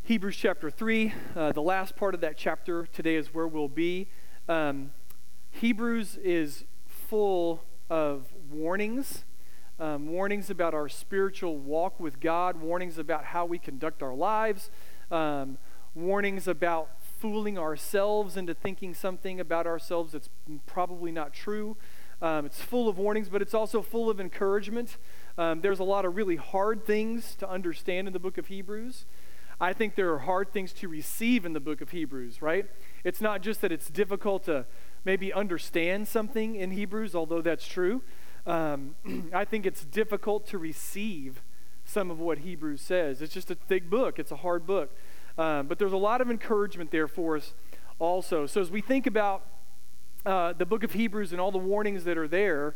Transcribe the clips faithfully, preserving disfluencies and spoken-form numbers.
Hebrews chapter three, uh, the last part of that chapter today is where we'll be. Um, Hebrews is full of warnings, um, warnings about our spiritual walk with God, warnings about how we conduct our lives, um, warnings about fooling ourselves into thinking something about ourselves that's probably not true. Um, it's full of warnings, but it's also full of encouragement. Um, there's a lot of really hard things to understand in the book of Hebrews. I think there are hard things to receive in the book of Hebrews, right? It's not just that it's difficult to maybe understand something in Hebrews, although that's true. Um, I think it's difficult to receive some of what Hebrews says. It's just a thick book. It's a hard book. Um, but there's a lot of encouragement there for us also. So as we think about uh, the book of Hebrews and all the warnings that are there,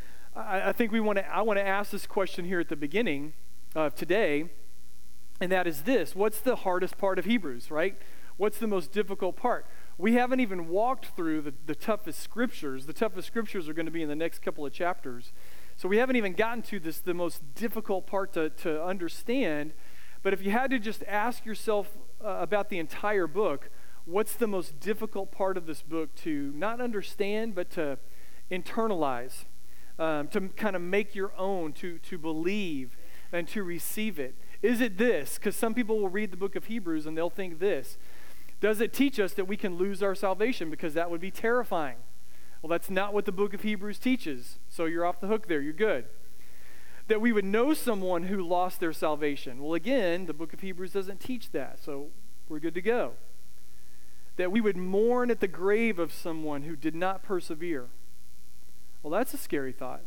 I, I think we want to. I want to ask this question here at the beginning of today. And that is this: what's the hardest part of Hebrews, right? What's the most difficult part? We haven't even walked through the, the toughest scriptures. The toughest scriptures are going to be in the next couple of chapters. So we haven't even gotten to this, the most difficult part to, to understand. But if you had to just ask yourself uh, about the entire book, what's the most difficult part of this book to not understand, but to internalize, um, to kind of make your own, to, to believe and to receive it? Is it this? Because some people will read the book of Hebrews and they'll think this. Does it teach us that we can lose our salvation? Because that would be terrifying. Well, that's not what the book of Hebrews teaches. So you're off the hook there. You're good. That we would know someone who lost their salvation. Well, again, the book of Hebrews doesn't teach that. So we're good to go. That we would mourn at the grave of someone who did not persevere. Well, that's a scary thought.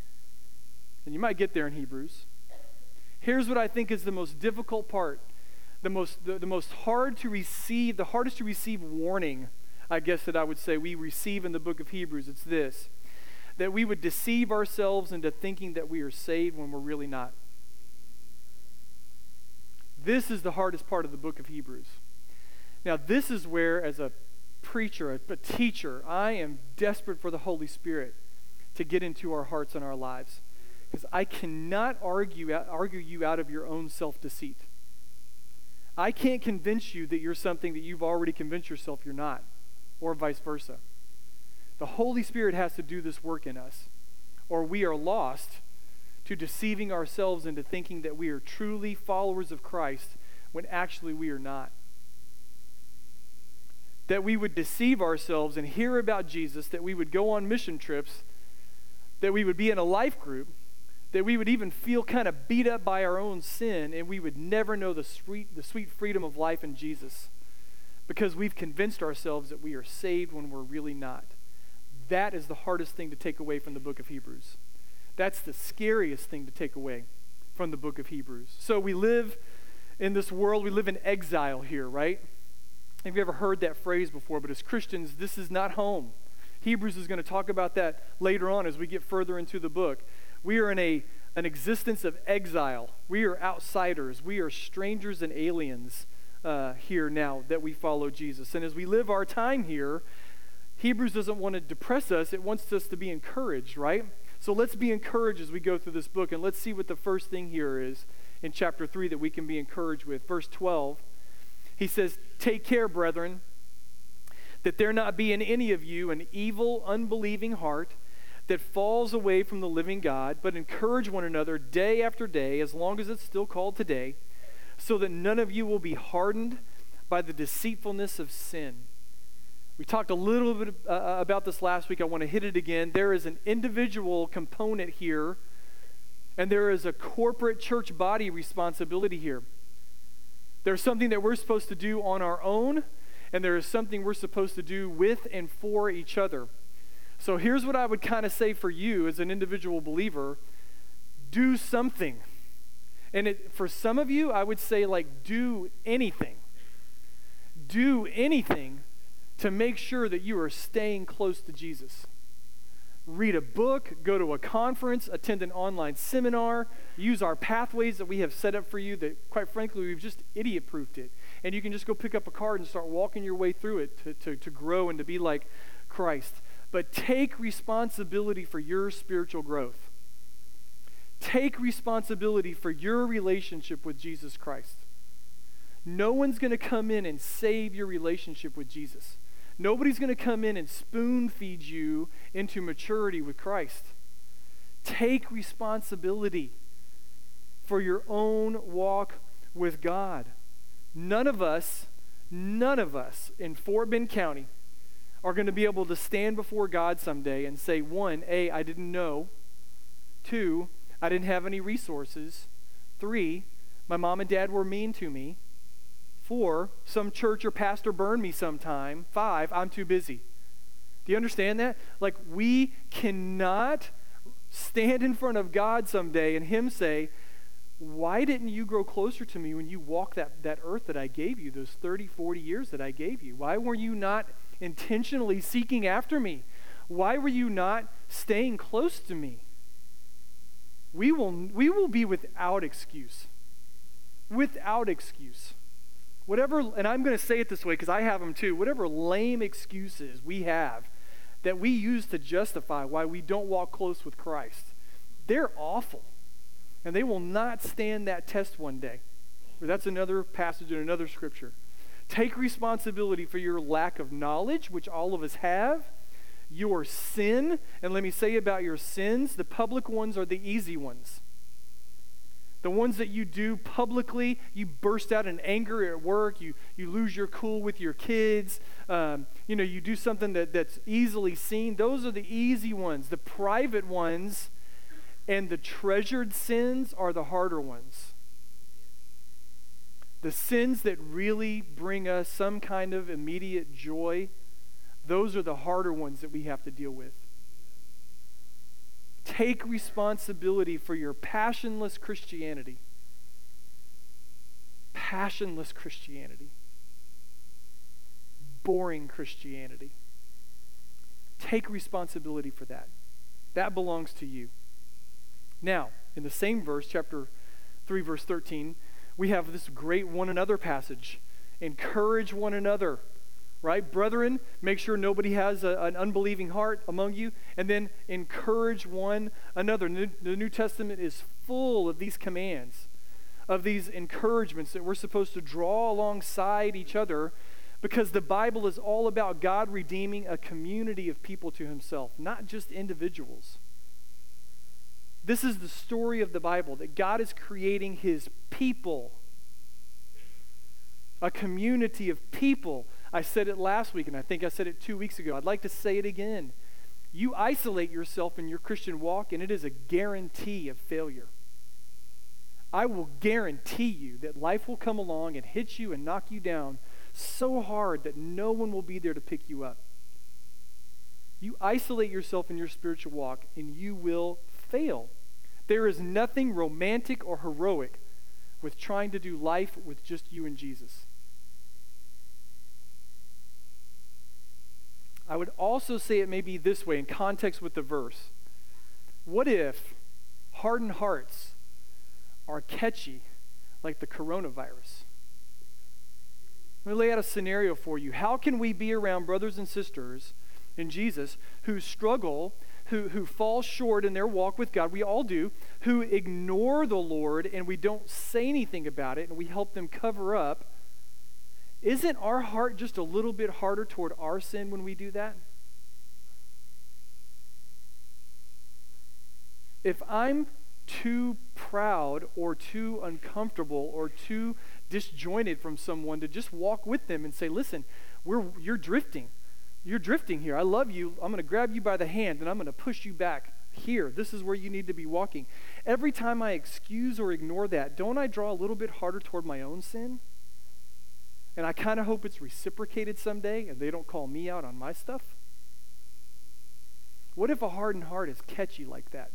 And you might get there in Hebrews. Here's what I think is the most difficult part, the most the, the most hard to receive, the hardest to receive warning, I guess that I would say we receive in the book of Hebrews. It's this: that we would deceive ourselves into thinking that we are saved when we're really not. This is the hardest part of the book of Hebrews. Now, this is where, as a preacher, a, a teacher, I am desperate for the Holy Spirit to get into our hearts and our lives. Because I cannot argue, argue you out of your own self-deceit. I can't convince you that you're something that you've already convinced yourself you're not, or vice versa. The Holy Spirit has to do this work in us, or we are lost to deceiving ourselves into thinking that we are truly followers of Christ when actually we are not. That we would deceive ourselves and hear about Jesus, that we would go on mission trips, that we would be in a life group, that we would even feel kind of beat up by our own sin, and we would never know the sweet, the sweet freedom of life in Jesus because we've convinced ourselves that we are saved when we're really not. That is the hardest thing to take away from the book of Hebrews. That's the scariest thing to take away from the book of Hebrews. So we live in this world, we live in exile here, right? Have you ever heard that phrase before? But as Christians, this is not home. Hebrews is going to talk about that later on as we get further into the book. We are in a an existence of exile. We are outsiders. We are strangers and aliens uh, here now that we follow Jesus. And as we live our time here, Hebrews doesn't want to depress us. It wants us to be encouraged, right? So let's be encouraged as we go through this book. And let's see what the first thing here is in chapter three that we can be encouraged with. Verse twelve, he says, "Take care, brethren, that there not be in any of you an evil, unbelieving heart that falls away from the living God, but encourage one another day after day, as long as it's still called today, so that none of you will be hardened by the deceitfulness of sin." We talked a little bit uh, about this last week. I want to hit it again. There is an individual component here, and there is a corporate church body responsibility here. There's something that we're supposed to do on our own, and there is something we're supposed to do with and for each other. So here's what I would kind of say for you as an individual believer: do something. And it, for some of you, I would say, like, do anything. Do anything to make sure that you are staying close to Jesus. Read a book, go to a conference, attend an online seminar, use our pathways that we have set up for you that, quite frankly, we've just idiot-proofed it. And you can just go pick up a card and start walking your way through it to, to, to grow and to be like Christ. But take responsibility for your spiritual growth. Take responsibility for your relationship with Jesus Christ. No one's going to come in and save your relationship with Jesus. Nobody's going to come in and spoon feed you into maturity with Christ. Take responsibility for your own walk with God. None of us, none of us in Fort Bend County are going to be able to stand before God someday and say, one, A, I didn't know. Two, I didn't have any resources. Three, my mom and dad were mean to me. Four, some church or pastor burned me sometime. Five, I'm too busy. Do you understand that? Like, we cannot stand in front of God someday and him say, why didn't you grow closer to me when you walked that, that earth that I gave you, those thirty, forty years that I gave you? Why were you not intentionally seeking after me? Why were you not staying close to me? We will, we will be without excuse. Without excuse. Whatever, and I'm going to say it this way because I have them too, whatever lame excuses we have that we use to justify why we don't walk close with Christ, they're awful. And they will not stand that test one day. That's another passage in another scripture. Take responsibility for your lack of knowledge, which all of us have, your sin, and let me say about your sins, the public ones are the easy ones. The ones that you do publicly, you burst out in anger at work, you, you lose your cool with your kids, um, you know, you do something that, that's easily seen. Those are the easy ones. The private ones and the treasured sins are the harder ones. The sins that really bring us some kind of immediate joy, those are the harder ones that we have to deal with. Take responsibility for your passionless Christianity. Passionless Christianity. Boring Christianity. Take responsibility for that. That belongs to you. Now, in the same verse, chapter three, verse thirteen, we have this great one another passage. Encourage one another. Right? Brethren, make sure nobody has a, an unbelieving heart among you, and then encourage one another. The, the New Testament is full of these commands, of these encouragements that we're supposed to draw alongside each other, because the Bible is all about God redeeming a community of people to himself, not just individuals. This is the story of the Bible, that God is creating his people, a community of people. I said it last week, and I think I said it two weeks ago. I'd like to say it again. You isolate yourself in your Christian walk, and it is a guarantee of failure. I will guarantee you that life will come along and hit you and knock you down so hard that no one will be there to pick you up. You isolate yourself in your spiritual walk, and you will fail. There is nothing romantic or heroic with trying to do life with just you and Jesus. I would also say it may be this way in context with the verse. What if hardened hearts are catchy like the coronavirus? Let me lay out a scenario for you. How can we be around brothers and sisters in Jesus who struggle, who, who fall short in their walk with God? We all do. Who ignore the Lord and we don't say anything about it and we help them cover up. Isn't our heart just a little bit harder toward our sin when we do that? If I'm too proud or too uncomfortable or too disjointed from someone to just walk with them and say, listen, we're you're drifting. You're drifting here. I love you. I'm going to grab you by the hand and I'm going to push you back here. This is where you need to be walking. Every time I excuse or ignore that, don't I draw a little bit harder toward my own sin? And I kind of hope it's reciprocated someday and they don't call me out on my stuff. What if a hardened heart is catchy like that?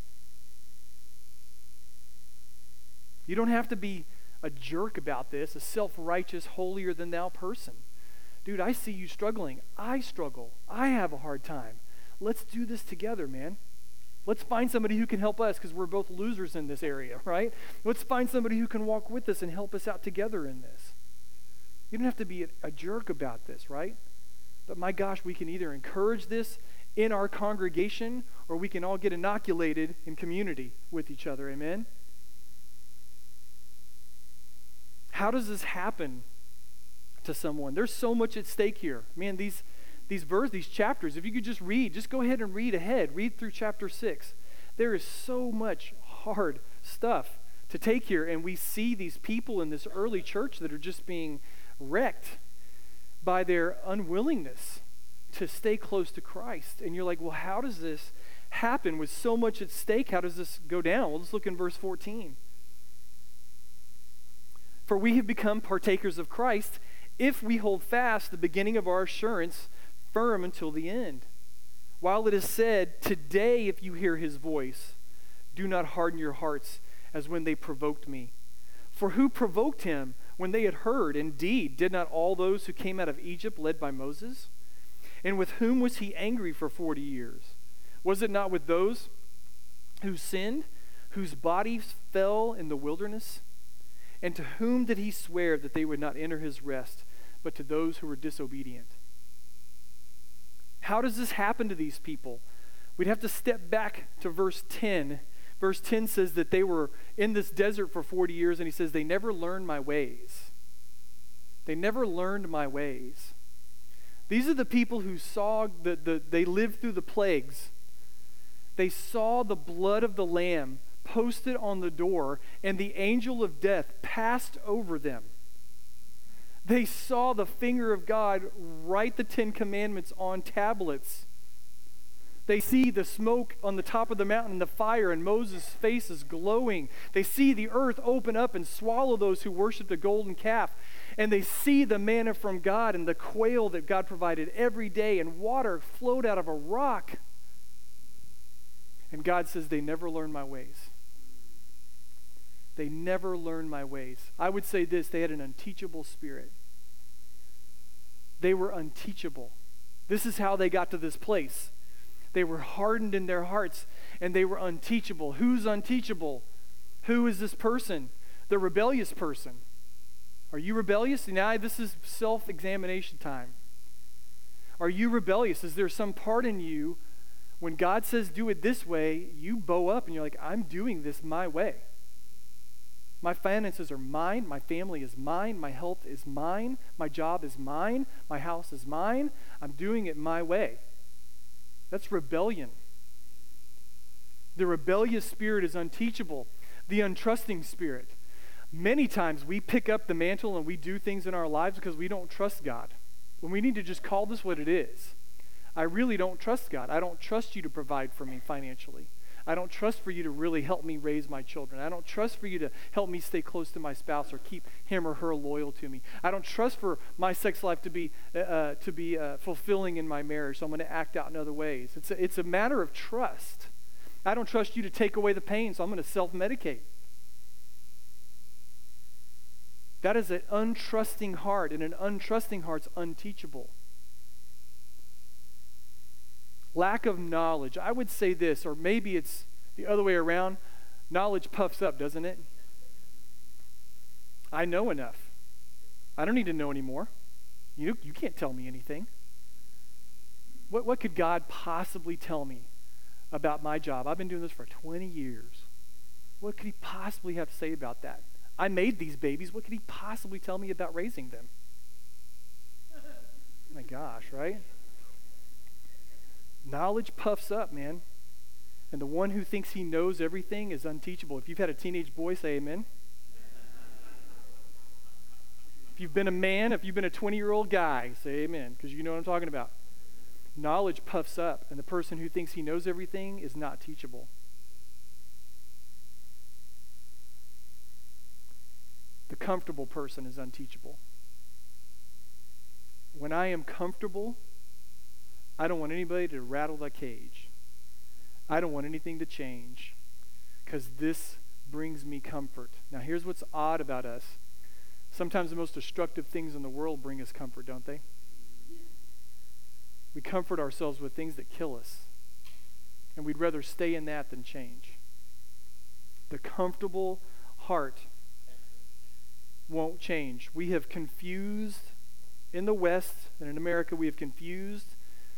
You don't have to be a jerk about this, a self-righteous, holier-than-thou person. Dude, I see you struggling. I struggle. I have a hard time. Let's do this together, man. Let's find somebody who can help us because we're both losers in this area, right? Let's find somebody who can walk with us and help us out together in this. You don't have to be a, a jerk about this, right? But my gosh, we can either encourage this in our congregation or we can all get inoculated in community with each other, amen? How does this happen to someone. There's so much at stake here. Man, these these verses, these chapters, if you could just read, just go ahead and read ahead. Read through chapter six. There is so much hard stuff to take here, and we see these people in this early church that are just being wrecked by their unwillingness to stay close to Christ. And you're like, well, how does this happen with so much at stake? How does this go down? Well, let's look in verse fourteen. For we have become partakers of Christ if we hold fast the beginning of our assurance firm until the end. While it is said, today if you hear his voice, do not harden your hearts as when they provoked me. For who provoked him when they had heard? Indeed, did not all those who came out of Egypt led by Moses? And with whom was he angry for forty years? Was it not with those who sinned, whose bodies fell in the wilderness? And to whom did he swear that they would not enter his rest, but to those who were disobedient? How does this happen to these people? We'd have to step back to verse ten. Verse ten says that they were in this desert for forty years, and he says, they never learned my ways. They never learned my ways. These are the people who saw, the, the, they lived through the plagues. They saw the blood of the Lamb posted on the door, and the angel of death passed over them. They saw the finger of God write the Ten Commandments on tablets. They see the smoke on the top of the mountain, the fire, and Moses' face is glowing. They see the earth open up and swallow those who worship the golden calf. And they see the manna from God and the quail that God provided every day, and water flowed out of a rock. And God says, they never learned my ways. They never learned my ways. I would say this, they had an unteachable spirit. They were unteachable. This is how they got to this place. They were hardened in their hearts, and they were unteachable. Who's unteachable? Who is this person? The rebellious person. Are you rebellious? Now this is self-examination time. Are you rebellious? Is there some part in you, when God says do it this way, you bow up and you're like, I'm doing this my way. My finances are mine. My family is mine. My health is mine. My job is mine. My house is mine. I'm doing it my way. That's rebellion. The rebellious spirit is unteachable. The untrusting spirit. Many times we pick up the mantle and we do things in our lives because we don't trust God. When we need to just call this what it is. I really don't trust God. I don't trust you to provide for me financially. I don't trust for you to really help me raise my children. I don't trust for you to help me stay close to my spouse or keep him or her loyal to me. I don't trust for my sex life to be uh, to be uh, fulfilling in my marriage, so I'm going to act out in other ways. It's a, it's a matter of trust. I don't trust you to take away the pain, so I'm going to self-medicate. That is an untrusting heart, and an untrusting heart's unteachable. Lack of knowledge. I would say this, or maybe it's the other way around. Knowledge puffs up, doesn't it? I know enough. I don't need to know anymore. You, you can't tell me anything. What, what could God possibly tell me about my job? I've been doing this for twenty years. What could he possibly have to say about that? I made these babies. What could he possibly tell me about raising them? Oh my gosh, right? Knowledge puffs up, man. And the one who thinks he knows everything is unteachable. If you've had a teenage boy, say amen. If you've been a man, if you've been a twenty-year-old guy, say amen, because you know what I'm talking about. Knowledge puffs up, and the person who thinks he knows everything is not teachable. The comfortable person is unteachable. When I am comfortable, I don't want anybody to rattle the cage. I don't want anything to change because this brings me comfort. Now, here's what's odd about us. Sometimes the most destructive things in the world bring us comfort, don't they? We comfort ourselves with things that kill us, and we'd rather stay in that than change. The comfortable heart won't change. We have confused, in the West and in America, we have confused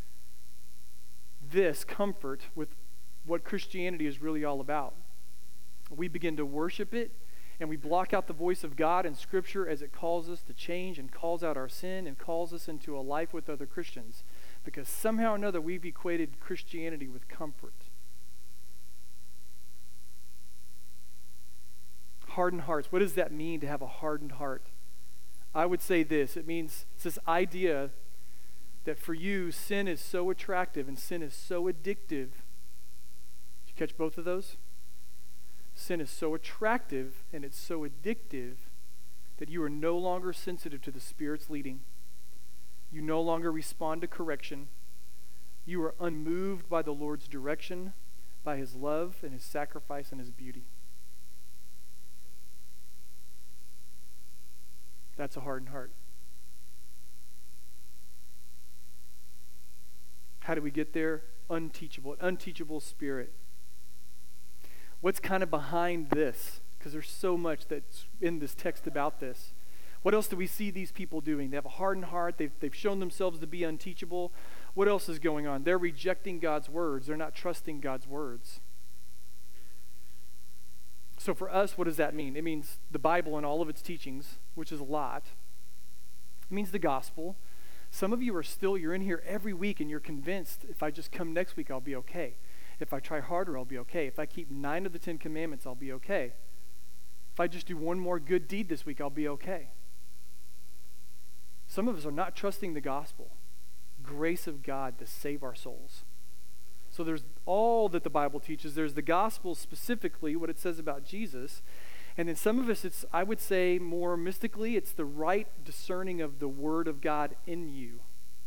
this comfort with what Christianity is really all about. We begin to worship it, and we block out the voice of God in Scripture as it calls us to change and calls out our sin and calls us into a life with other Christians. Because somehow or another we've equated Christianity with comfort. Hardened hearts. What does that mean to have a hardened heart? I would say this. It means it's this idea that for you, sin is so attractive and sin is so addictive. Did you catch both of those? Sin is so attractive and it's so addictive that you are no longer sensitive to the Spirit's leading. You no longer respond to correction. You are unmoved by the Lord's direction, by His love and His sacrifice and His beauty. That's a hardened heart. How do we get there? Unteachable, an unteachable spirit. What's kind of behind this? Because there's so much that's in this text about this. What else do we see these people doing? They have a hardened heart. They've, they've shown themselves to be unteachable. What else is going on? They're rejecting God's words. They're not trusting God's words. So for us, what does that mean? It means the Bible and all of its teachings, which is a lot. It means the gospel. Some of you are still, you're in here every week and you're convinced if I just come next week, I'll be okay. If I try harder, I'll be okay. If I keep nine of the Ten Commandments, I'll be okay. If I just do one more good deed this week, I'll be okay. Some of us are not trusting the gospel, grace of God to save our souls. So there's all that the Bible teaches. There's the gospel specifically, what it says about Jesus. And then some of us, it's, I would say more mystically, it's the right discerning of the Word of God in you.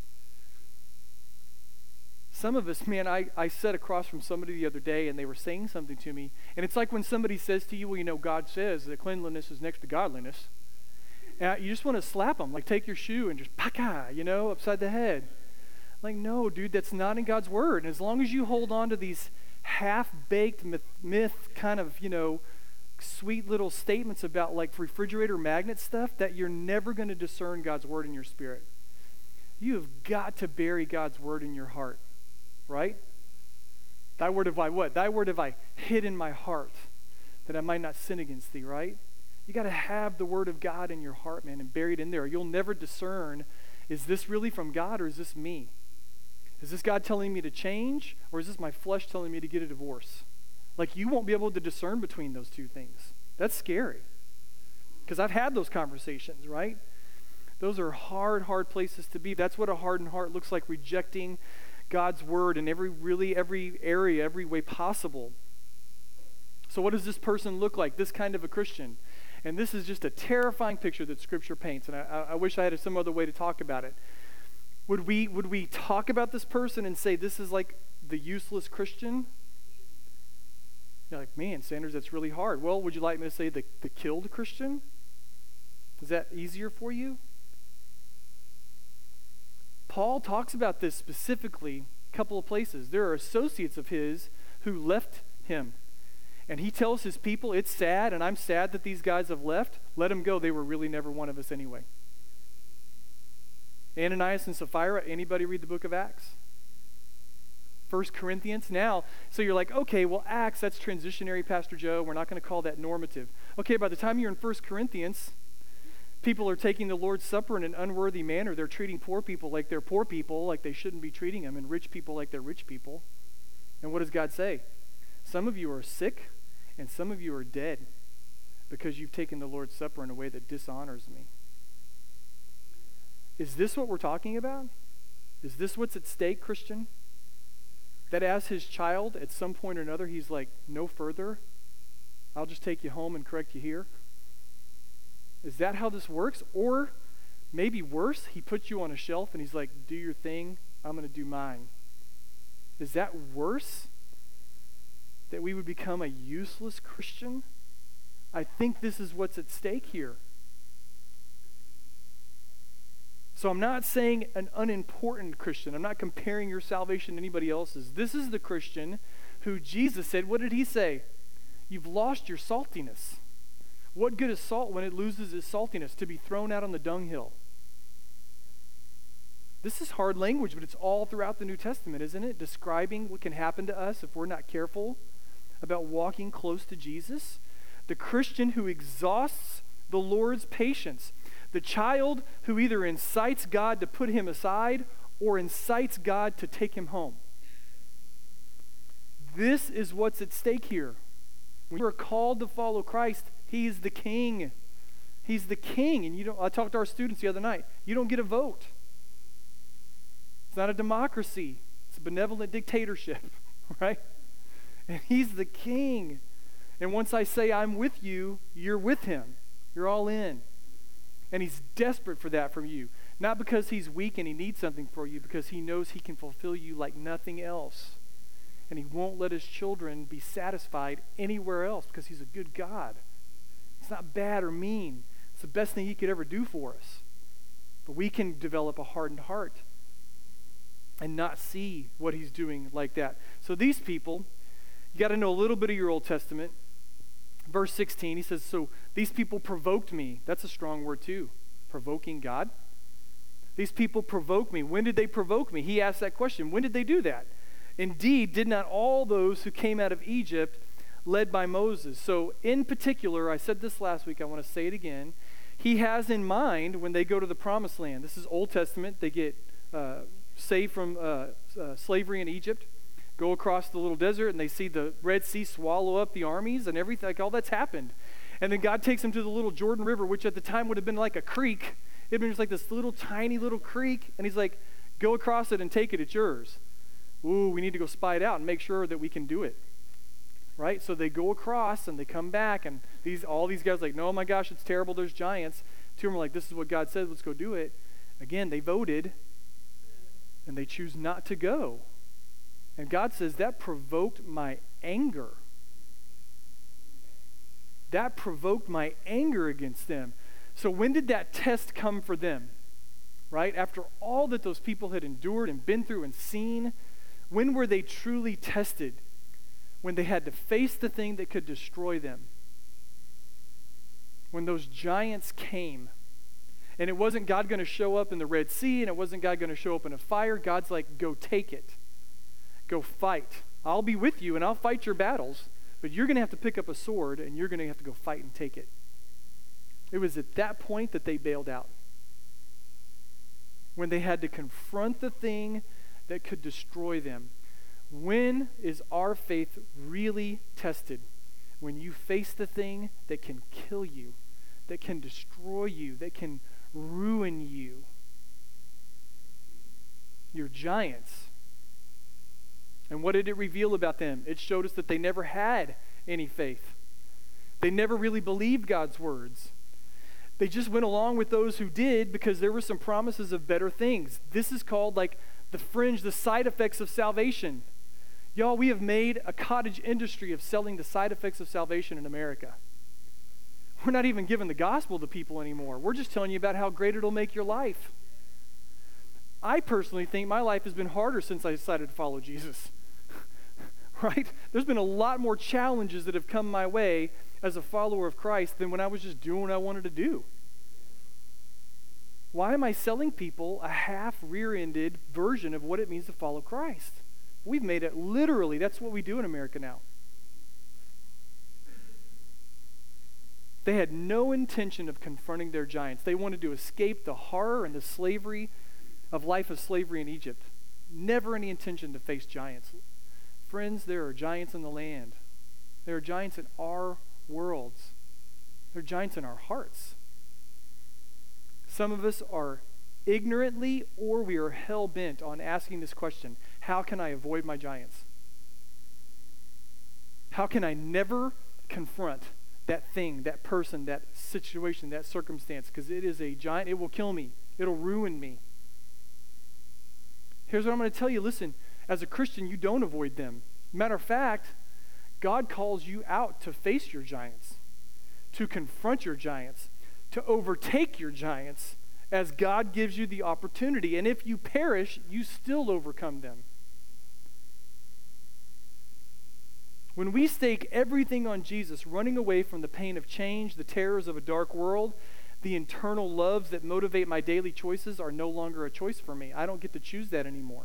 Some of us, man, I, I sat across from somebody the other day and they were saying something to me. And it's like when somebody says to you, well, you know, God says that cleanliness is next to godliness. And you just want to slap them, like take your shoe and just paka, you know, upside the head. Like, no, dude, that's not in God's Word. And as long as you hold on to these half-baked myth, myth kind of, you know, sweet little statements about like refrigerator magnet stuff, that you're never going to discern God's Word in your spirit. You have got to bury God's Word in your heart, right? Thy word have I what? Thy word have I hid in my heart, that I might not sin against thee, right? You got to have the Word of God in your heart, man, and buried in there. You'll never discern, is this really from God or is this me? Is this God telling me to change, or is this my flesh telling me to get a divorce? Like, you won't be able to discern between those two things. That's scary. Because I've had those conversations, right? Those are hard, hard places to be. That's what a hardened heart looks like, rejecting God's Word in every, really every area, every way possible. So what does this person look like, this kind of a Christian? And this is just a terrifying picture that Scripture paints, and I, I wish I had some other way to talk about it. Would we, would we talk about this person and say this is like the useless Christian? You're like, man, Sanders, that's really hard. Well, would you like me to say the, the killed Christian? Is that easier for you? Paul talks about this specifically a couple of places. There are associates of his who left him. And he tells his people, it's sad, and I'm sad that these guys have left. Let them go. They were really never one of us anyway. Ananias and Sapphira, anybody read the book of Acts? First Corinthians. Now, so you're like, okay, well, Acts, that's transitionary, Pastor Joe. We're not going to call that normative. Okay, by the time you're in First Corinthians, people are taking the Lord's Supper in an unworthy manner. They're treating poor people like they're poor people, like they shouldn't be treating them, and rich people like they're rich people. And what does God say? Some of you are sick, and some of you are dead because you've taken the Lord's Supper in a way that dishonors me. Is this what we're talking about? Is this what's at stake, Christian? That as his child, at some point or another, he's like, no further. I'll just take you home and correct you here. Is that how this works? Or maybe worse, he puts you on a shelf and he's like, do your thing, I'm going to do mine. Is that worse? That we would become a useless Christian? I think this is what's at stake here. So I'm not saying an unimportant Christian. I'm not comparing your salvation to anybody else's. This is the Christian who Jesus said, what did he say? You've lost your saltiness. What good is salt when it loses its saltiness? To be thrown out on the dunghill. This is hard language, but it's all throughout the New Testament, isn't it? Describing what can happen to us if we're not careful about walking close to Jesus. The Christian who exhausts the Lord's patience. The child who either incites God to put him aside or incites God to take him home. This is what's at stake here. When you are called to follow Christ, he is the king. He's the king. And you don't, I talked to our students the other night. You don't get a vote. It's not a democracy. It's a benevolent dictatorship, right? And he's the king. And once I say I'm with you, you're with him. You're all in. And he's desperate for that from you. Not because he's weak and he needs something for you, because he knows he can fulfill you like nothing else. And he won't let his children be satisfied anywhere else because he's a good God. It's not bad or mean. It's the best thing he could ever do for us. But we can develop a hardened heart and not see what he's doing like that. So these people, you got to know a little bit of your Old Testament. Verse sixteen, he says, so these people provoked me. That's a strong word too. Provoking God. These people provoke me. When did they provoke me? He asked that question. When did they do that? Indeed, did not all those who came out of Egypt led by Moses? So in particular, I said this last week, I want to say it again. He has in mind when they go to the promised land. This is Old Testament. They get uh, saved from uh, uh, slavery in Egypt, go across the little desert, and they see the Red Sea swallow up the armies and everything. Like all that's happened. And then God takes them to the little Jordan River, which at the time would have been like a creek. It had been just like this little tiny little creek. And he's like, go across it and take it. It's yours. Ooh, we need to go spy it out and make sure that we can do it. Right? So they go across and they come back, and these all these guys are like, no, oh my gosh, it's terrible. There's giants. Two of them are like, this is what God said. Let's go do it. Again, they voted, and they choose not to go. And God says, that provoked my anger. That provoked my anger against them. So when did that test come for them? Right? After all that those people had endured and been through and seen, when were they truly tested? When they had to face the thing that could destroy them. When those giants came. And it wasn't God going to show up in the Red Sea, and it wasn't God going to show up in a fire. God's like, go take it. Go fight. I'll be with you, and I'll fight your battles, but you're going to have to pick up a sword, and you're going to have to go fight and take it. It was at that point that they bailed out. When they had to confront the thing that could destroy them. When is our faith really tested? When you face the thing that can kill you, that can destroy you, that can ruin you. Your giants. And what did it reveal about them? It showed us that they never had any faith. They never really believed God's words. They just went along with those who did because there were some promises of better things. This is called like the fringe, the side effects of salvation. Y'all, we have made a cottage industry of selling the side effects of salvation in America. We're not even giving the gospel to people anymore. We're just telling you about how great it'll make your life. I personally think my life has been harder since I decided to follow Jesus. Right? There's been a lot more challenges that have come my way as a follower of Christ than when I was just doing what I wanted to do. Why am I selling people a half rear-ended version of what it means to follow Christ? We've made it literally. That's what we do in America now. They had no intention of confronting their giants. They wanted to escape the horror and the slavery of life of slavery in Egypt. Never any intention to face giants. Friends, there are giants in the land. There are giants in our worlds. There are giants in our hearts. Some of us are ignorantly, or we are hell-bent on asking this question: how can I avoid my giants? How can I never confront that thing, that person, that situation, that circumstance? Because it is a giant. It will kill me. It'll ruin me. Here's what I'm going to tell you. Listen, as a Christian, you don't avoid them. Matter of fact, God calls you out to face your giants, to confront your giants, to overtake your giants as God gives you the opportunity. And if you perish, you still overcome them. When we stake everything on Jesus, running away from the pain of change, the terrors of a dark world, the internal loves that motivate my daily choices are no longer a choice for me. I don't get to choose that anymore.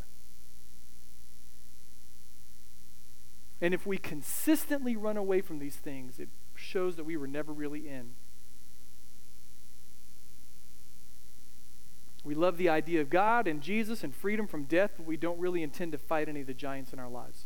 And if we consistently run away from these things, it shows that we were never really in. We love the idea of God and Jesus and freedom from death, but we don't really intend to fight any of the giants in our lives.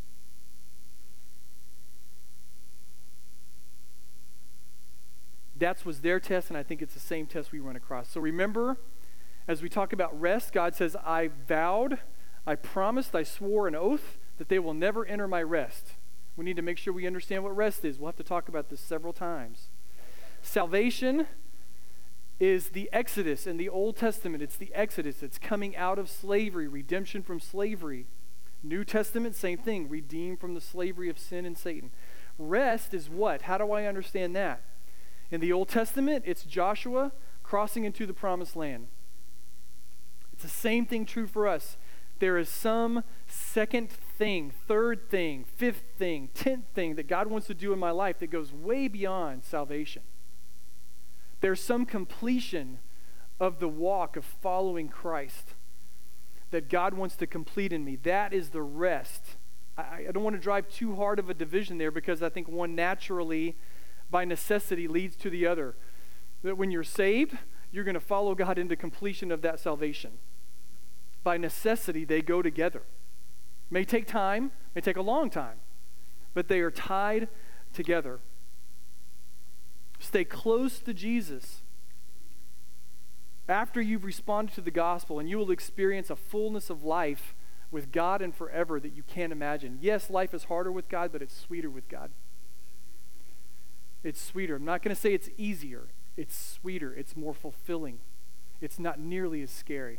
That was their test, and I think it's the same test we run across. So remember, as we talk about rest, God says, I vowed, I promised, I swore an oath that they will never enter my rest. We need to make sure we understand what rest is. We'll have to talk about this several times. Salvation is the Exodus in the Old Testament. It's the Exodus. It's coming out of slavery, redemption from slavery. New Testament, same thing, redeemed from the slavery of sin and Satan. Rest is what? How do I understand that? In the Old Testament, it's Joshua crossing into the promised land. It's the same thing true for us. There is some second thing, third thing, fifth thing, tenth thing that God wants to do in my life that goes way beyond salvation. There's some completion of the walk of following Christ that God wants to complete in me. That is the rest. I, I don't want to drive too hard of a division there because I think one naturally, by necessity, leads to the other. That when you're saved, you're going to follow God into completion of that salvation. By necessity, they go together. May take time, may take a long time, but they are tied together. Stay close to Jesus after you've responded to the gospel, and you will experience a fullness of life with God and forever that you can't imagine. Yes, life is harder with God, but it's sweeter with God. It's sweeter. I'm not going to say it's easier. It's sweeter. It's more fulfilling. It's not nearly as scary.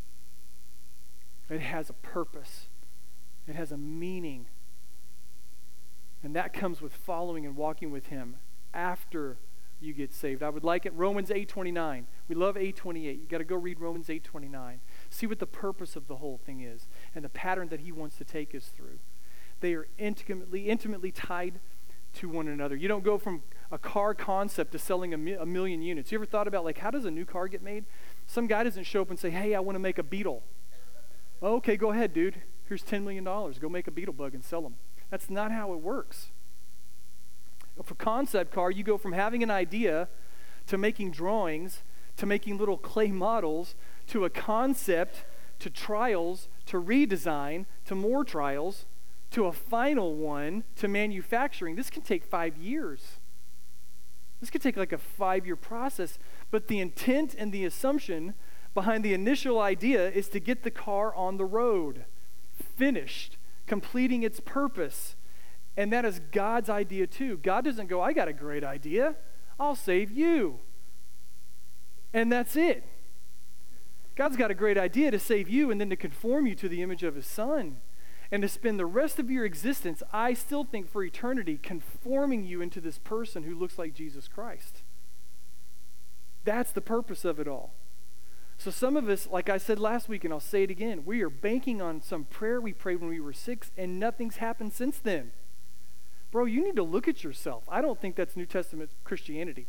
It has a purpose. It has a meaning. And that comes with following and walking with him after you get saved. I would like it. Romans eight twenty-nine. We love eight twenty-eight. You got to go read Romans eight twenty-nine. See what the purpose of the whole thing is and the pattern that he wants to take us through. They are intimately, intimately tied to one another. You don't go from a car concept to selling a, mi- a million units. You ever thought about, like, how does a new car get made? Some guy doesn't show up and say, hey, I want to make a Beetle. Oh, okay, go ahead, dude. Here's ten million dollars. Go make a Beetle bug and sell them. That's not how it works. For concept car, you go from having an idea to making drawings to making little clay models to a concept to trials to redesign to more trials to a final one to manufacturing. This can take five years. This could take like a five-year process, but the intent and the assumption behind the initial idea is to get the car on the road, finished, completing its purpose. And that is God's idea too. God doesn't go, I got a great idea. I'll save you. And that's it. God's got a great idea to save you and then to conform you to the image of his son and to spend the rest of your existence, I still think for eternity, conforming you into this person who looks like Jesus Christ. That's the purpose of it all. So some of us, like I said last week, and I'll say it again, we are banking on some prayer we prayed when we were six and nothing's happened since then. Bro, you need to look at yourself. I don't think that's New Testament Christianity.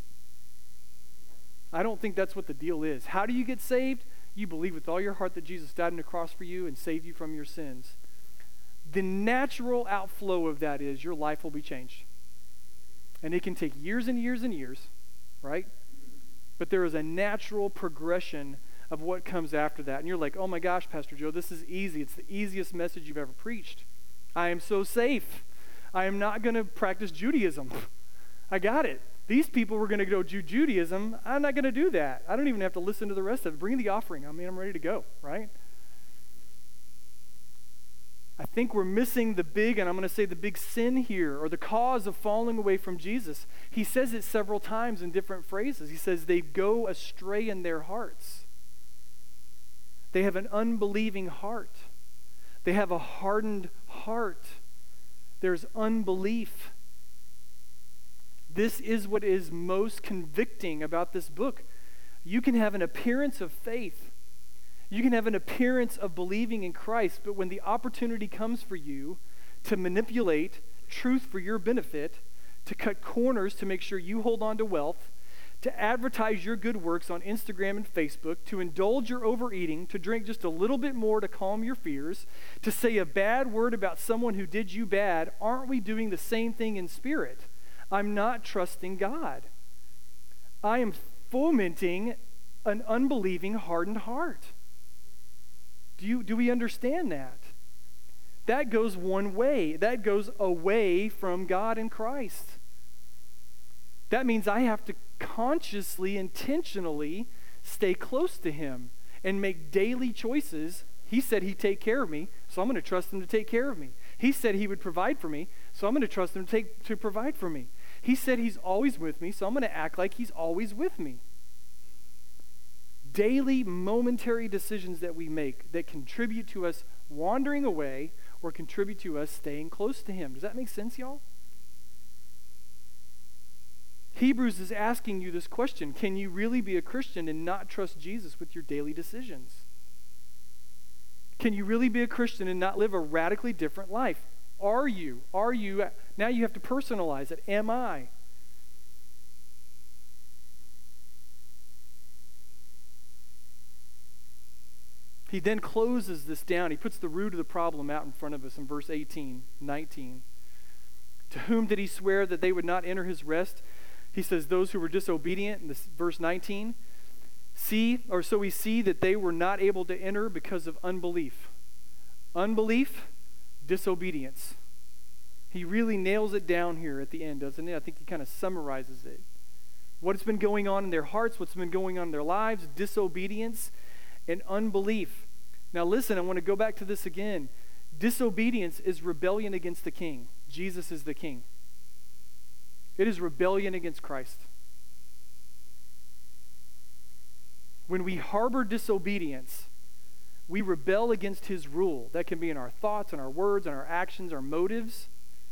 I don't think that's what the deal is. How do you get saved? You believe with all your heart that Jesus died on the cross for you and saved you from your sins. The natural outflow of that is your life will be changed. And it can take years and years and years, right? But there is a natural progression of what comes after that. And you're like, oh my gosh, Pastor Joe, this is easy. It's the easiest message you've ever preached. I am so safe. I am not going to practice Judaism. I got it. These people were going to go do Judaism. I'm not going to do that. I don't even have to listen to the rest of it. Bring the offering. I mean, I'm ready to go, right? I think we're missing the big, and I'm going to say the big sin here, or the cause of falling away from Jesus. He says it several times in different phrases. He says they go astray in their hearts. They have an unbelieving heart. They have a hardened heart. There's unbelief. This is what is most convicting about this book. You can have an appearance of faith. You can have an appearance of believing in Christ, but when the opportunity comes for you to manipulate truth for your benefit, to cut corners to make sure you hold on to wealth, to advertise your good works on Instagram and Facebook, to indulge your overeating, to drink just a little bit more to calm your fears, to say a bad word about someone who did you bad, aren't we doing the same thing in spirit? I'm not trusting God. I am fomenting an unbelieving, hardened heart. Do you, do we understand that? That goes one way. That goes away from God and Christ. That means I have to consciously, intentionally stay close to him and make daily choices. He said he'd take care of me, so I'm going to trust him to take care of me. He said he would provide for me, so I'm going to trust him to, take, to provide for me. He said he's always with me, so I'm going to act like he's always with me. Daily, momentary decisions that we make that contribute to us wandering away or contribute to us staying close to him. Does that make sense, y'all? Hebrews is asking you this question. Can you really be a Christian and not trust Jesus with your daily decisions? Can you really be a Christian and not live a radically different life? Are you? Are you? Now you have to personalize it. Am I? He then closes this down. He puts the root of the problem out in front of us in verse eighteen, nineteen. To whom did he swear that they would not enter his rest? He says, those who were disobedient in this verse nineteen. See, or so we see that they were not able to enter because of unbelief. Unbelief, disobedience. He really nails it down here at the end, doesn't he? I think he kind of summarizes it. What's been going on in their hearts, what's been going on in their lives, disobedience and unbelief. Now listen, I want to go back to this again. Disobedience is rebellion against the king. Jesus is the king. It is rebellion against Christ. When we harbor disobedience, we rebel against his rule. That can be in our thoughts, and our words, and our actions, our motives.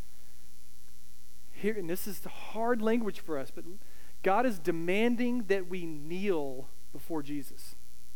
Here, and this is hard language for us, but God is demanding that we kneel before Jesus.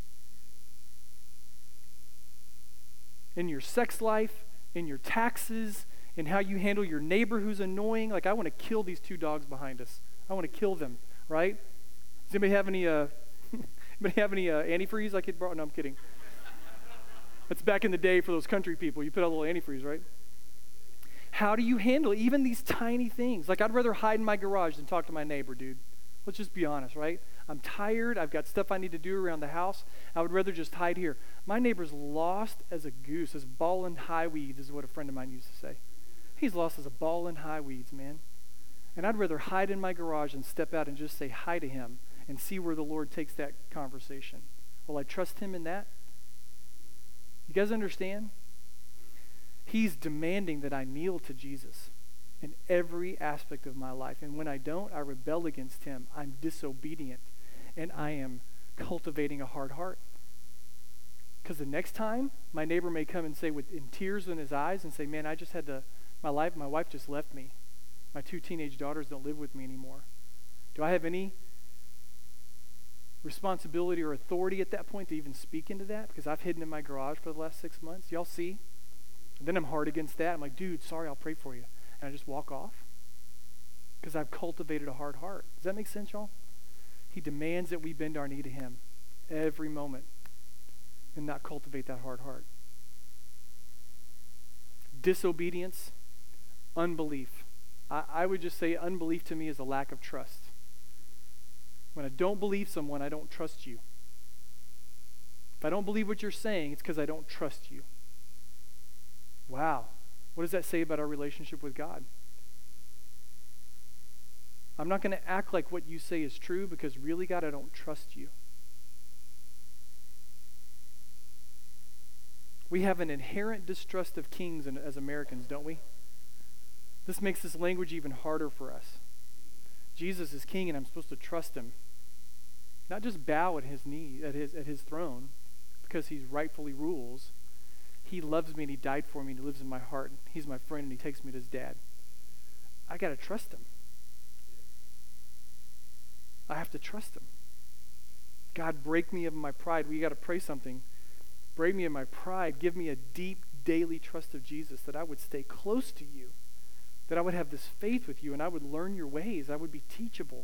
In your sex life, in your taxes, in how you handle your neighbor who's annoying. Like, I want to kill these two dogs behind us. I want to kill them, right? Does anybody have any, uh, anybody have any uh, antifreeze I could borrow? No, I'm kidding. That's back in the day for those country people. You put out a little antifreeze, right? How do you handle even these tiny things? Like, I'd rather hide in my garage than talk to my neighbor, dude. Let's just be honest, right? I'm tired. I've got stuff I need to do around the house. I would rather just hide here. My neighbor's lost as a goose, as ball in high weeds is what a friend of mine used to say. He's lost as a ball in high weeds, man. And I'd rather hide in my garage and step out and just say hi to him and see where the Lord takes that conversation. Will I trust him in that? You guys understand? He's demanding that I kneel to Jesus in every aspect of my life. And when I don't, I rebel against him. I'm disobedient. And I am cultivating a hard heart. Because the next time, my neighbor may come and say with in tears in his eyes and say, man, I just had to, my life, my wife just left me. My two teenage daughters don't live with me anymore. Do I have any responsibility or authority at that point to even speak into that? Because I've hidden in my garage for the last six months. Y'all see? And then I'm hard against that. I'm like, dude, sorry, I'll pray for you. And I just walk off because I've cultivated a hard heart. Does that make sense, y'all? He demands that we bend our knee to him every moment and not cultivate that hard heart. Disobedience, unbelief. I, I would just say unbelief to me is a lack of trust. When I don't believe someone, I don't trust you. If I don't believe what you're saying, it's because I don't trust you. Wow. What does that say about our relationship with God? I'm not going to act like what you say is true because really, God, I don't trust you. We have an inherent distrust of kings as Americans, don't we? This makes this language even harder for us. Jesus is king and I'm supposed to trust him. Not just bow at his knee, at his, at his throne, because he rightfully rules. He loves me and he died for me and he lives in my heart. He's my friend and he takes me to his dad. I got to trust him. I have to trust him. God, break me of my pride. We got to pray something. Break me of my pride. Give me a deep daily trust of Jesus, that I would stay close to you, that I would have this faith with you and I would learn your ways. I would be teachable.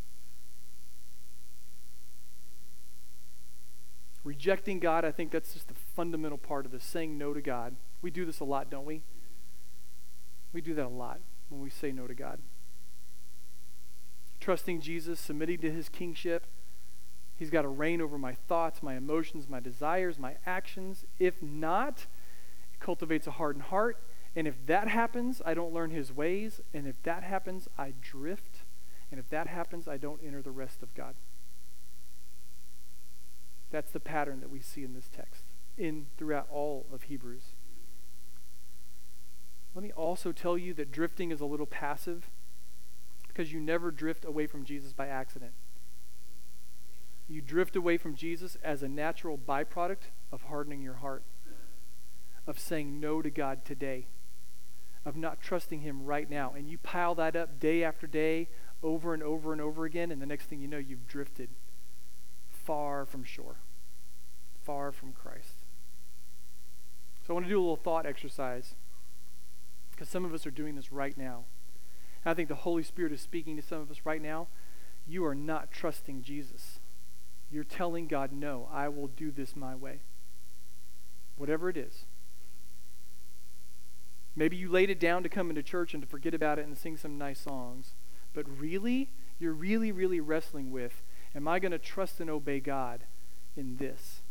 Rejecting God, I think that's just the fundamental part of this, saying no to God. We do this a lot, don't we? We do that a lot when we say no to God. trusting Jesus, submitting to his kingship. He's got to reign over my thoughts, my emotions, my desires, my actions. If not, it cultivates a hardened heart. And if that happens, I don't learn his ways. And if that happens, I drift. And if that happens, I don't enter the rest of God. That's the pattern that we see in this text, in throughout all of Hebrews. Let me also tell you that drifting is a little passive because you never drift away from Jesus by accident. You drift away from Jesus as a natural byproduct of hardening your heart, of saying no to God today, of not trusting him right now. And you pile that up day after day, over and over and over again, and the next thing you know, you've drifted far from shore, far from Christ. So I want to do a little thought exercise, because some of us are doing this right now. And I think the Holy Spirit is speaking to some of us right now. You are not trusting Jesus. You're telling God, no, I will do this my way. Whatever it is. Maybe you laid it down to come into church and to forget about it and sing some nice songs. But really, you're really, really wrestling with, am I going to trust and obey God in this?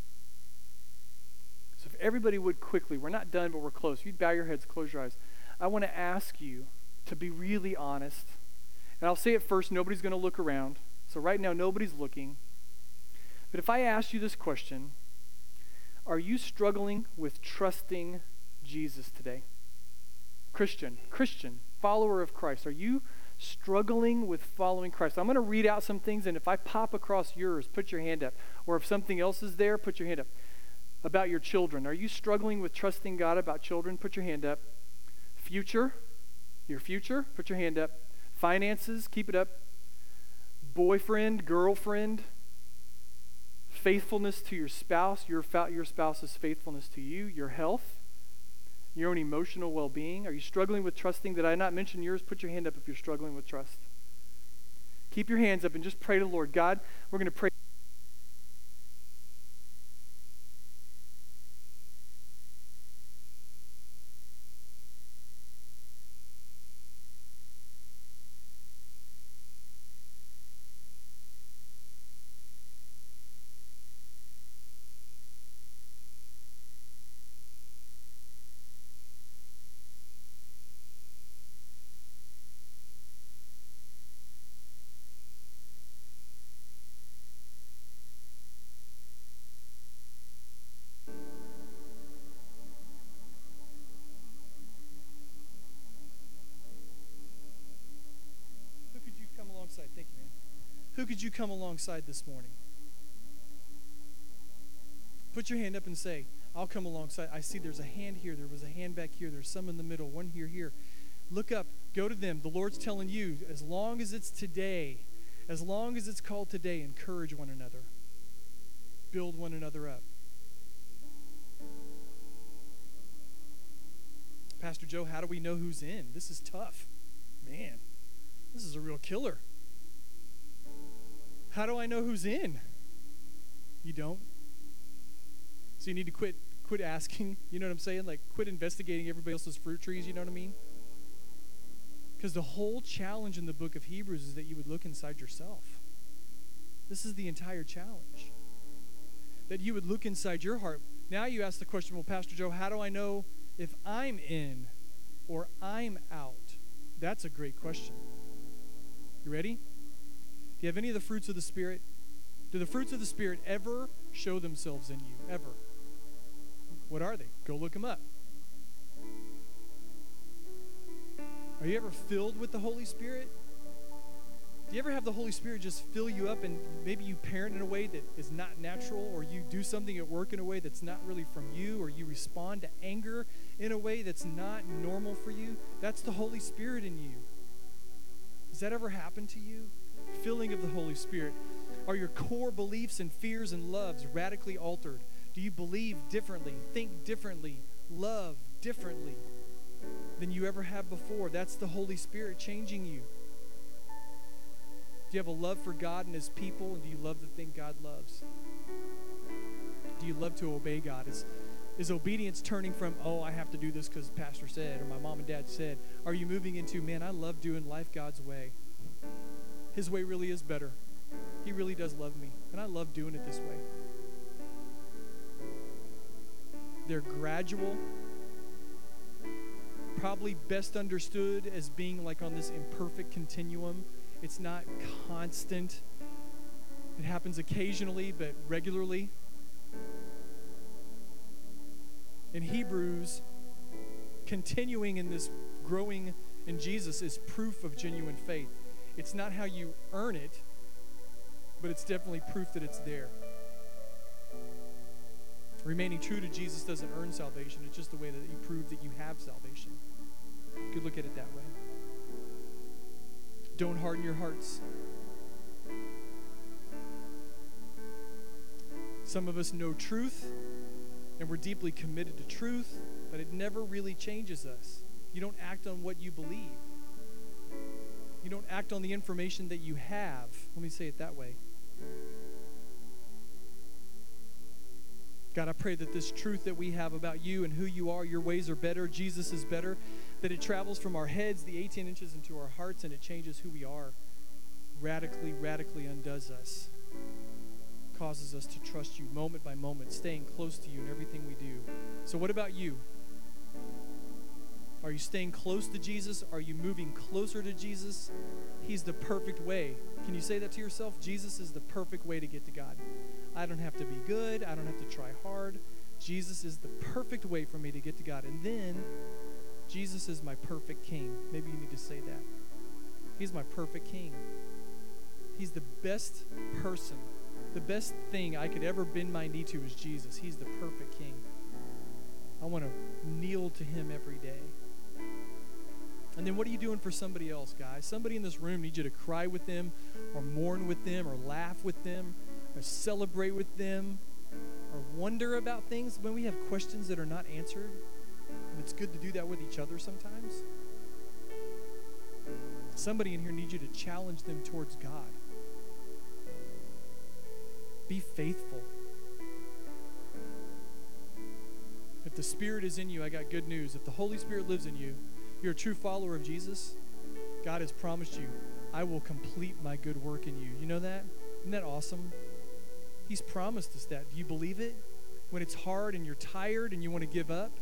So if everybody would quickly, we're not done, but we're close. You'd bow your heads, close your eyes. I want to ask you to be really honest. And I'll say it first, nobody's going to look around. So right now, nobody's looking. But if I ask you this question, are you struggling with trusting Jesus today? Christian, Christian, follower of Christ, are you struggling with following Christ? I'm going to read out some things, and if I pop across yours, put your hand up. Or if something else is there, put your hand up. About your children, are you struggling with trusting God about children? Put your hand up. Future, your future, put your hand up. Finances, keep it up. Boyfriend, girlfriend, faithfulness to your spouse, your, your spouse's faithfulness to you, your health, your own emotional well-being. Are you struggling with trusting? Did I not mention yours? Put your hand up if you're struggling with trust. Keep your hands up and just pray to the Lord. God, we're going to pray. Thank you, man. Who could you come alongside this morning? Put your hand up and say, I'll come alongside. I see there's a hand here. There was a hand back here. There's some in the middle, one here, here. Look up. Go to them. The Lord's telling you, as long as it's today, as long as it's called today, encourage one another. Build one another up. Pastor Joe, how do we know who's in? This is tough. Man, this is a real killer. How do I know who's in? You don't. So you need to quit quit asking, you know what I'm saying? Like, quit investigating everybody else's fruit trees, you know what I mean? Because the whole challenge in the book of Hebrews is that you would look inside yourself. This is the entire challenge. That you would look inside your heart. Now you ask the question, well, Pastor Joe, how do I know if I'm in or I'm out? That's a great question. You ready? Do you have any of the fruits of the Spirit? Do the fruits of the Spirit ever show themselves in you? Ever? What are they? Go look them up. Are you ever filled with the Holy Spirit? Do you ever have the Holy Spirit just fill you up, and maybe you parent in a way that is not natural, or you do something at work in a way that's not really from you, or you respond to anger in a way that's not normal for you? That's the Holy Spirit in you. Does that ever happen to you? Filling of the Holy Spirit. Are your core beliefs and fears and loves radically altered? Do you believe differently, think differently, love differently than you ever have before? That's the Holy Spirit changing you. Do you have a love for God and His people, and do you love the thing God loves? Do you love to obey God? Is, is obedience turning from, oh, I have to do this because Pastor said or my mom and dad said? Are you moving into, man, I love doing life God's way? His way really is better. He really does love me, and I love doing it this way. They're gradual, probably best understood as being like on this imperfect continuum. It's not constant. It happens occasionally, but regularly. In Hebrews, continuing in this growing in Jesus is proof of genuine faith. It's not how you earn it, but it's definitely proof that it's there. Remaining true to Jesus doesn't earn salvation. It's just the way that you prove that you have salvation. You could look at it that way. Don't harden your hearts. Some of us know truth, and we're deeply committed to truth, but it never really changes us. You don't act on what you believe. You don't act on the information that you have. Let me say it that way. God, I pray that this truth that we have about you and who you are, your ways are better, Jesus is better, that it travels from our heads, the eighteen inches, into our hearts, and it changes who we are. Radically, radically undoes us. Causes us to trust you moment by moment, staying close to you in everything we do. So what about you? Are you staying close to Jesus? Are you moving closer to Jesus? He's the perfect way. Can you say that to yourself? Jesus is the perfect way to get to God. I don't have to be good. I don't have to try hard. Jesus is the perfect way for me to get to God. And then, Jesus is my perfect King. Maybe you need to say that. He's my perfect King. He's the best person. The best thing I could ever bend my knee to is Jesus. He's the perfect King. I want to kneel to him every day. And then what are you doing for somebody else, guys? Somebody in this room needs you to cry with them or mourn with them or laugh with them or celebrate with them or wonder about things when we have questions that are not answered. And it's good to do that with each other sometimes. Somebody in here needs you to challenge them towards God. Be faithful. If the Spirit is in you, I got good news. If the Holy Spirit lives in you, you're a true follower of Jesus, God has promised you, I will complete my good work in you. You know that? Isn't that awesome? He's promised us that. Do you believe it? When it's hard and you're tired and you want to give up?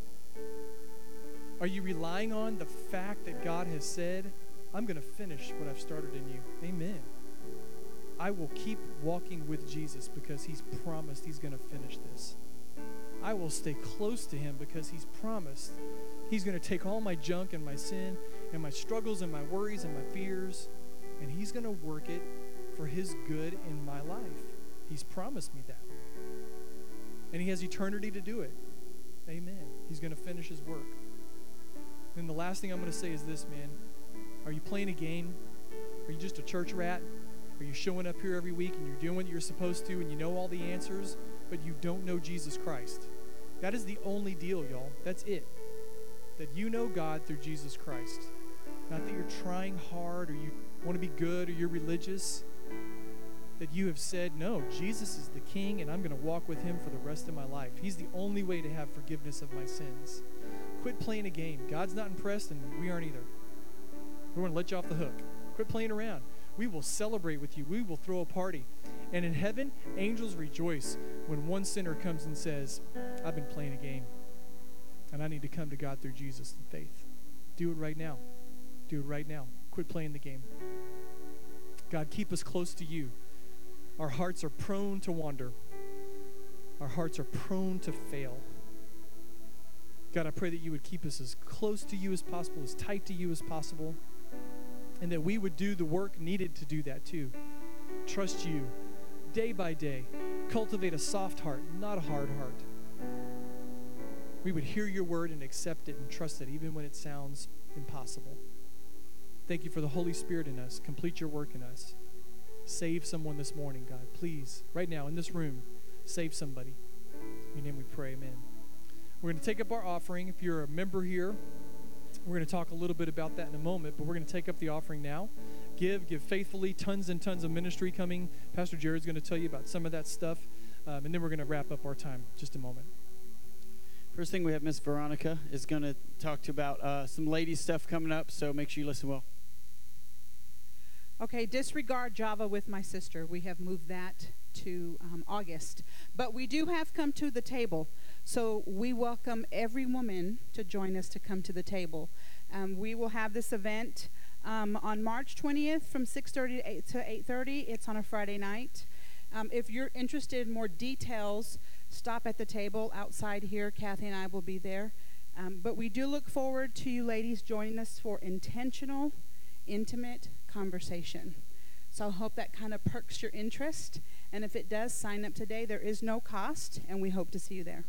Are you relying on the fact that God has said, I'm going to finish what I've started in you? Amen. I will keep walking with Jesus because he's promised he's going to finish this. I will stay close to him because he's promised he's going to take all my junk and my sin and my struggles and my worries and my fears, and he's going to work it for his good in my life. He's promised me that. And he has eternity to do it. Amen. He's going to finish his work. And the last thing I'm going to say is this, man. Are you playing a game? Are you just a church rat? Are you showing up here every week and you're doing what you're supposed to and you know all the answers, but you don't know Jesus Christ? That is the only deal, y'all. That's it. That you know God through Jesus Christ. Not that you're trying hard or you want to be good or you're religious. That you have said, no, Jesus is the King and I'm going to walk with him for the rest of my life. He's the only way to have forgiveness of my sins. Quit playing a game. God's not impressed and we aren't either. We're going to let you off the hook. Quit playing around. We will celebrate with you. We will throw a party. And in heaven, angels rejoice when one sinner comes and says, I've been playing a game, and I need to come to God through Jesus in faith. Do it right now. Do it right now. Quit playing the game. God, keep us close to you. Our hearts are prone to wander. Our hearts are prone to fail. God, I pray that you would keep us as close to you as possible, as tight to you as possible, and that we would do the work needed to do that too. Trust you day by day. Cultivate a soft heart, not a hard heart. We would hear your word and accept it and trust it even when it sounds impossible. Thank you for the Holy Spirit in us. Complete your work in us. Save someone this morning, God. Please, right now in this room, save somebody. In your name we pray, amen. We're going to take up our offering. If you're a member here, we're going to talk a little bit about that in a moment, but we're going to take up the offering now. Give, give faithfully. Tons and tons of ministry coming. Pastor Jared's going to tell you about some of that stuff, um, and then we're going to wrap up our time. Just a moment. First thing we have Miss Veronica is going to talk to you about uh, some ladies stuff coming up, so make sure you listen well. Okay, disregard Java with my sister. We have moved that to um, August. But we do have come to the table. So we welcome every woman to join us to come to the table. Um, we will have this event um, on March twentieth from six thirty to eight thirty. It's on a Friday night. Um, if you're interested in more details, stop at the table outside here. Kathy and I will be there. Um, but we do look forward to you ladies joining us for intentional, intimate conversation. So I hope that kind of perks your interest. And if it does, sign up today. There is no cost, and we hope to see you there.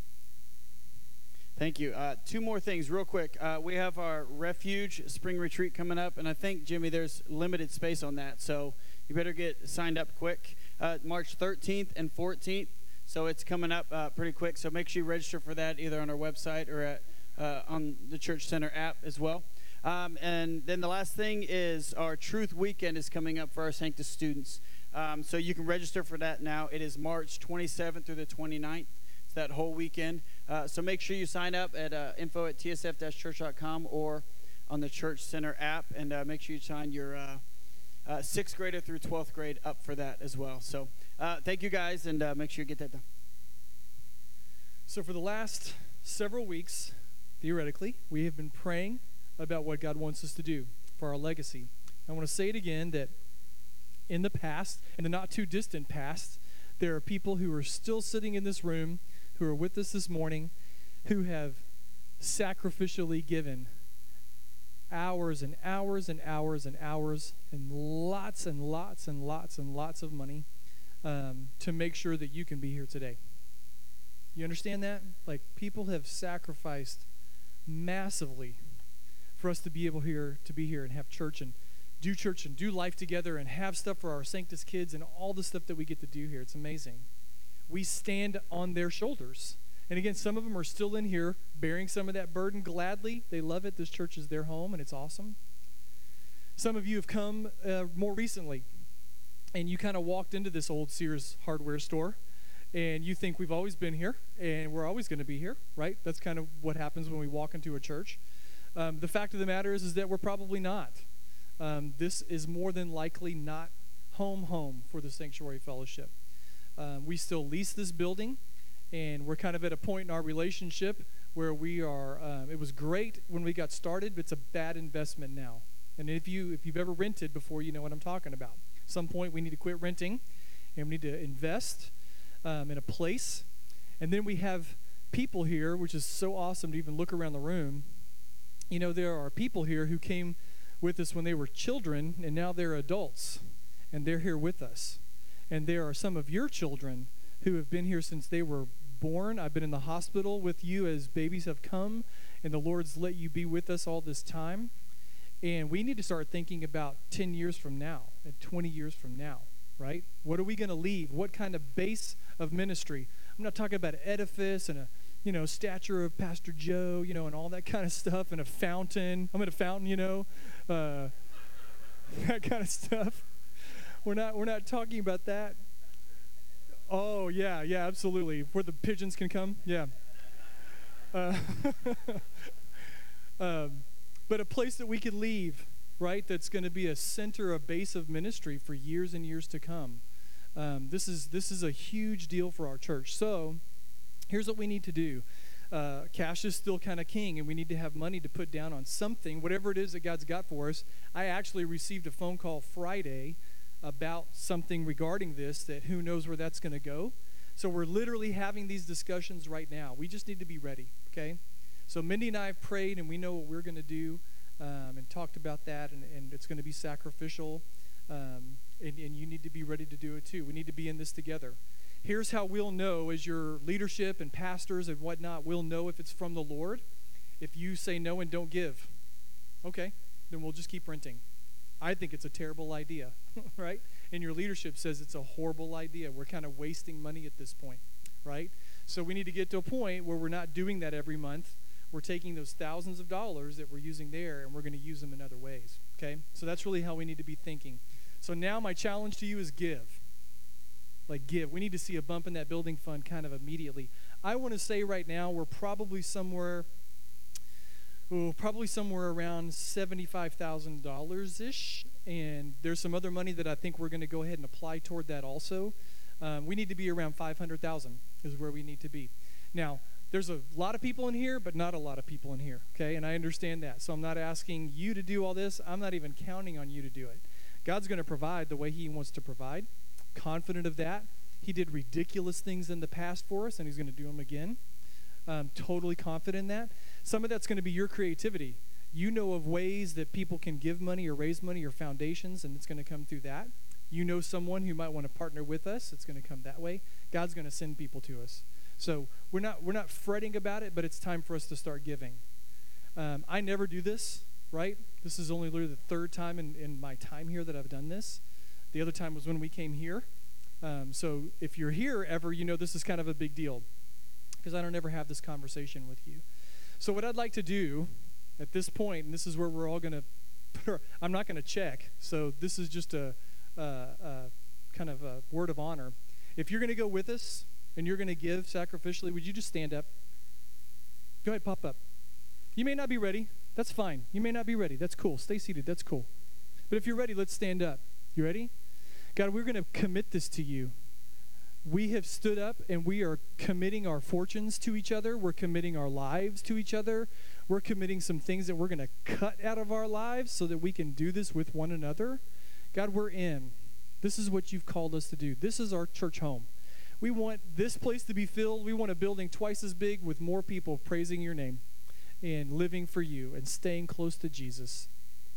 Thank you. Uh, two more things real quick. Uh, we have our Refuge Spring Retreat coming up, and I think, Jimmy, there's limited space on that, so you better get signed up quick. Uh, March thirteenth and fourteenth, so it's coming up uh, pretty quick, so make sure you register for that either on our website or at, uh, on the Church Center app as well. Um, and then the last thing is our Truth Weekend is coming up for our Sanctus students. Um, so you can register for that now. It is March twenty-seventh through the twenty-ninth. It's that whole weekend. Uh, so make sure you sign up at uh, info at t s f dash church dot com or on the Church Center app. And uh, make sure you sign your uh, uh, sixth grader through twelfth grade up for that as well. So uh, thank you guys, and uh, make sure you get that done. So for the last several weeks, theoretically, we have been praying about what God wants us to do for our legacy. I want to say it again that in the past, in the not too distant past, there are people who are still sitting in this room, who are with us this morning, who have sacrificially given hours and hours and hours and hours and lots and lots and lots and lots of money um, to make sure that you can be here today. You understand that? Like, people have sacrificed massively for us to be able here to be here and have church and do church and do life together and have stuff for our Sanctus kids and all the stuff that we get to do here. It's amazing. We stand on their shoulders. And again, some of them are still in here bearing some of that burden gladly. They love it. This church is their home, and it's awesome. Some of you have come uh, more recently, and you kind of walked into this old Sears hardware store, and you think we've always been here, and we're always going to be here, right? That's kind of what happens when we walk into a church. Um, the fact of the matter is, is that we're probably not. Um, this is more than likely not home home for the Sanctuary Fellowship. Um, we still lease this building, and we're kind of at a point in our relationship where we are, um, it was great when we got started, but it's a bad investment now. And if, you, if you've ever rented before, you know what I'm talking about. At some point, we need to quit renting, and we need to invest um, in a place. And then we have people here, which is so awesome to even look around the room. You know, there are people here who came with us when they were children, and now they're adults, and they're here with us. And there are some of your children who have been here since they were born. I've been in the hospital with you as babies have come, and the Lord's let you be with us all this time. And we need to start thinking about ten years from now and twenty years from now, right? What are we going to leave? What kind of base of ministry? I'm not talking about an edifice and a you know, stature of Pastor Joe, you know, and all that kind of stuff, and a fountain. I'm at a fountain, you know, uh, that kind of stuff. We're not, we're not talking about that. Oh, yeah, yeah, absolutely. Where the pigeons can come, yeah. Uh, um, but a place that we could leave, right, that's going to be a center, a base of ministry for years and years to come. Um, this is this is a huge deal for our church. So here's what we need to do. Uh, cash is still kind of king, and we need to have money to put down on something, whatever it is that God's got for us. I actually received a phone call Friday about something regarding this, that who knows where that's going to go. So we're literally having these discussions right now. We just need to be ready, okay? So Mindy and I have prayed, and we know what we're going to do um, and talked about that, and, and it's going to be sacrificial, um, and, and you need to be ready to do it too. We need to be in this together. Here's how we'll know as your leadership and pastors and whatnot, we'll know if it's from the Lord. If you say no and don't give, okay, then we'll just keep renting. I think it's a terrible idea, right? And your leadership says it's a horrible idea. We're kind of wasting money at this point, right? So we need to get to a point where we're not doing that every month. We're taking those thousands of dollars that we're using there, and we're going to use them in other ways, okay? So that's really how we need to be thinking. So now my challenge to you is give. Like give. We need to see a bump in that building fund kind of immediately. I want to say right now we're probably somewhere, oh, probably somewhere around seventy-five thousand dollars-ish and there's some other money that I think we're going to go ahead and apply toward that also. Um, we need to be around five hundred thousand is where we need to be. Now, there's a lot of people in here, but not a lot of people in here, okay? And I understand that. So I'm not asking you to do all this. I'm not even counting on you to do it. God's going to provide the way he wants to provide. Confident of that. He did ridiculous things in the past for us, and he's going to do them again. Um, totally confident in that. Some of that's going to be your creativity. You know of ways that people can give money or raise money or foundations, and it's going to come through that. You know someone who might want to partner with us. It's going to come that way. God's going to send people to us. So we're not we're not fretting about it, but it's time for us to start giving. Um, I never do this, right? This is only literally the third time in, in my time here that I've done this. The other time was when we came here. Um, so if you're here ever, you know this is kind of a big deal because I don't ever have this conversation with you. So what I'd like to do at this point, and this is where we're all going to put our, I'm not going to check, so this is just a, a, a kind of a word of honor. If you're going to go with us and you're going to give sacrificially, would you just stand up? Go ahead, pop up. You may not be ready. That's fine. You may not be ready. That's cool. Stay seated. That's cool. But if you're ready, let's stand up. You ready? God, we're going to commit this to you. We have stood up and we are committing our fortunes to each other. We're committing our lives to each other. We're committing some things that we're going to cut out of our lives so that we can do this with one another. God, we're in. This is what you've called us to do. This is our church home. We want this place to be filled. We want a building twice as big with more people praising your name and living for you and staying close to Jesus.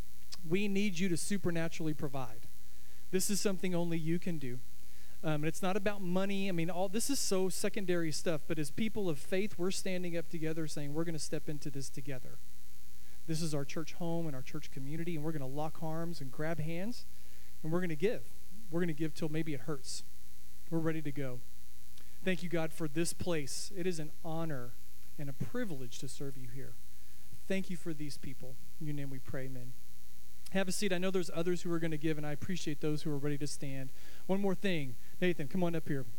We need you to supernaturally provide. This is something only you can do. Um, and it's not about money. I mean, all this is so secondary stuff. But as people of faith, we're standing up together saying we're going to step into this together. This is our church home and our church community, and we're going to lock arms and grab hands, and we're going to give. We're going to give till maybe it hurts. We're ready to go. Thank you, God, for this place. It is an honor and a privilege to serve you here. Thank you for these people. In your name we pray, amen. Have a seat. I know there's others who are going to give, and I appreciate those who are ready to stand. One more thing. Nathan, come on up here.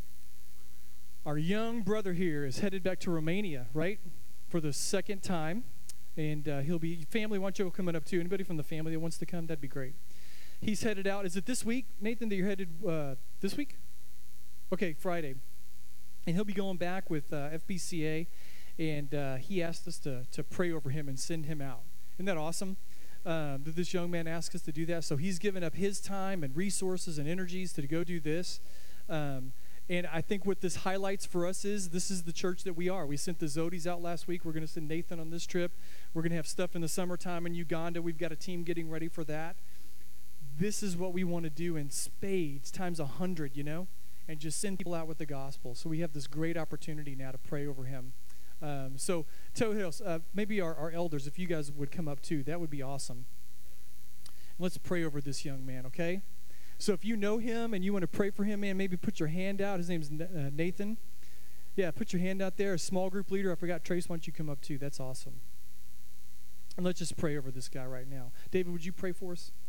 Our young brother here is headed back to Romania, right, for the second time. And uh, he'll be, family, why don't you come on up too? Anybody from the family that wants to come? That'd be great. He's headed out. Is it this week, Nathan, that you're headed uh, this week? Okay, Friday. And he'll be going back with uh, F B C A, and uh, he asked us to, to pray over him and send him out. Isn't that awesome? Um, that this young man asked us to do that. So he's given up his time and resources and energies to go do this. Um, and I think what this highlights for us is this is the church that we are. We sent the Zodis out last week. We're going to send Nathan on this trip. We're going to have stuff in the summertime in Uganda. We've got a team getting ready for that. This is what we want to do in spades, times a hundred, you know, and just send people out with the gospel. So we have this great opportunity now to pray over him. Um, so, Tohos, uh, maybe our, our elders, if you guys would come up too, that would be awesome. Let's pray over this young man, okay? So if you know him and you want to pray for him, man, maybe put your hand out. His name's uh, Nathan. Yeah, put your hand out there. A small group leader. I forgot, Trace, why don't you come up too? That's awesome. And let's just pray over this guy right now. David, would you pray for us?